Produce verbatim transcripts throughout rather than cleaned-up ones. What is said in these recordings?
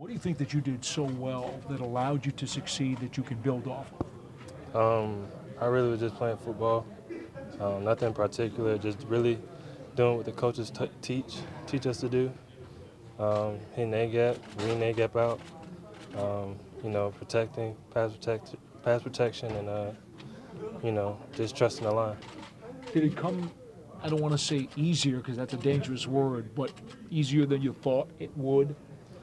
What do you think that you did so well that allowed you to succeed that you can build off of? Um, I really was just playing football. Um, nothing in particular, just really doing what the coaches t teach teach us to do. Um, hitting A gap, reading A gap out. Um, you know, protecting, pass protect, pass protection, and uh, you know, just trusting the line. Did it come, I don't want to say easier because that's a dangerous word, but easier than you thought it would?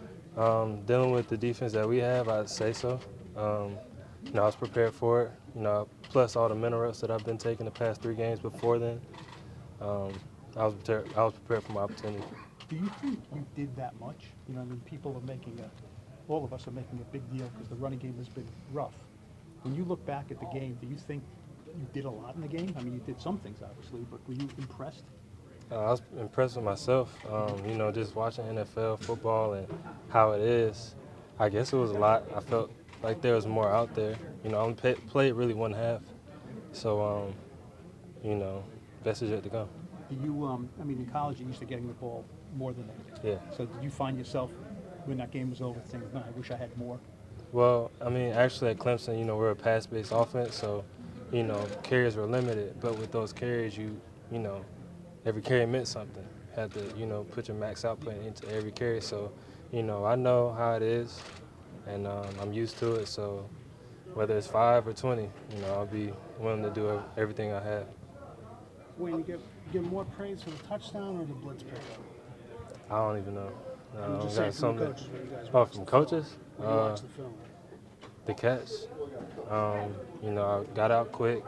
Um, dealing with the defense that we have, I'd say so. Um, you know, I was prepared for it. You know, plus all the mental reps that I've been taking the past three games before then. Um, I was prepared. I was prepared for my opportunity. Do you think you did that much? You know, I mean, people are making a, all of us are making a big deal because the running game has been rough. When you look back at the game, do you think you did a lot in the game? I mean, you did some things, obviously, but were you impressed? Uh, I was impressed with myself. Um, you know, just watching N F L football and how it is. I guess it was a lot. I felt like there was more out there. You know, I only pay, played really one half. So, um, you know, best is yet to come. Do you, um, I mean, in college, you used to getting the ball more than that. Yeah. So did you find yourself, when that game was over, thinking, no, I wish I had more? Well, I mean, actually at Clemson, you know, we're a pass-based offense, so, you know, carries were limited. But with those carries, you, you know, every carry meant something. Had to, you know, put your max output into every carry. So, you know, I know how it is, and um, I'm used to it. So whether it's five or twenty, you know, I'll be willing to do everything I have. Wayne, you get, you get more praise for the touchdown or the blitz pickup? I don't even know. Uh, I'm just got saying from the something- coaches. When you guys Oh, watch from the film. coaches? When you Uh, watch the film. The catch. Um, you know, I got out quick.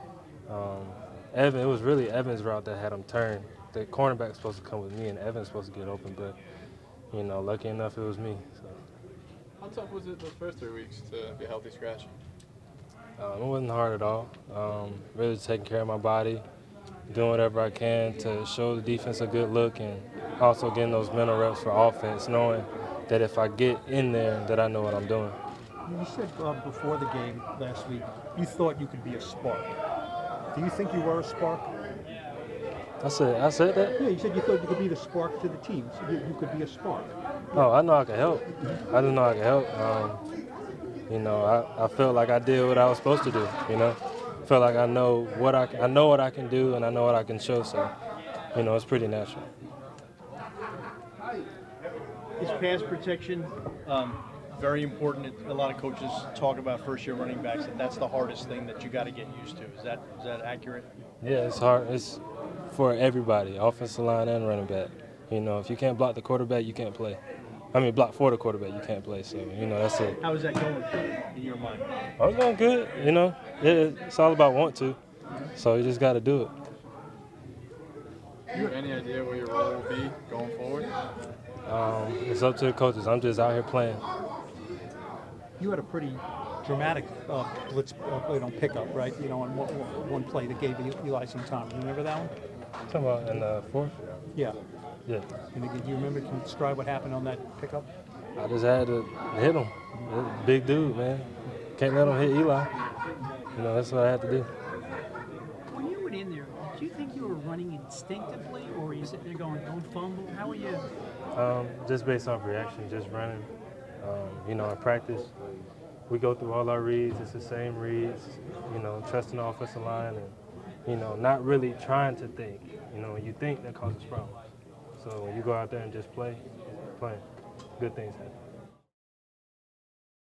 Um, Evan, it was really Evan's route that had him turn. The cornerback's supposed to come with me, and Evan's supposed to get open, but, you know, lucky enough it was me. So. How tough was it those first three weeks to be healthy scratch? Um, it wasn't hard at all. Um, really taking care of my body, doing whatever I can to show the defense a good look, and also getting those mental reps for offense, knowing that if I get in there, that I know what I'm doing. You said uh, before the game last week, you thought you could be a spark. Do you think you were a spark? I said, I said that? Yeah, you said you thought you could be the spark to the team. So you, you could be a spark. Oh, I know I can help. I didn't know I could help. Um, you know, I, I felt like I did what I was supposed to do, you know. Felt like I know what I, I know what I can do and I know what I can show, so, you know, it's pretty natural. Is pass protection um, very important? A lot of coaches talk about first-year running backs, that that's the hardest thing that you got to get used to. Is that is that accurate? Yeah, it's hard. It's for everybody, offensive line and running back. You know, if you can't block the quarterback, you can't play. I mean, block for the quarterback, you can't play. So, you know, that's it. How is that going in your mind? I was going good, you know. It, it's all about want to. So you just got to do it. Do you have any idea what your role will be going forward? Um, it's up to the coaches. I'm just out here playing. You had a pretty dramatic uh, blitz, uh, you know, pickup, right? You know, on one, one play that gave Eli some time. Remember that one? Talking about in the fourth? Yeah. Yeah. And again, do you remember? Can you describe what happened on that pickup? I just had to hit him. Big dude, man. Can't let him hit Eli. You know, that's what I had to do. When you went in there, did you think you were running instinctively, or were you sitting there going, don't fumble? How were you? Um, just based off reaction, just running. Um, you know, in practice, we go through all our reads. It's the same reads, you know, trusting the offensive line and, you know, not really trying to think. You know, when you think, that causes problems. So when you go out there and just play, playing, good things happen.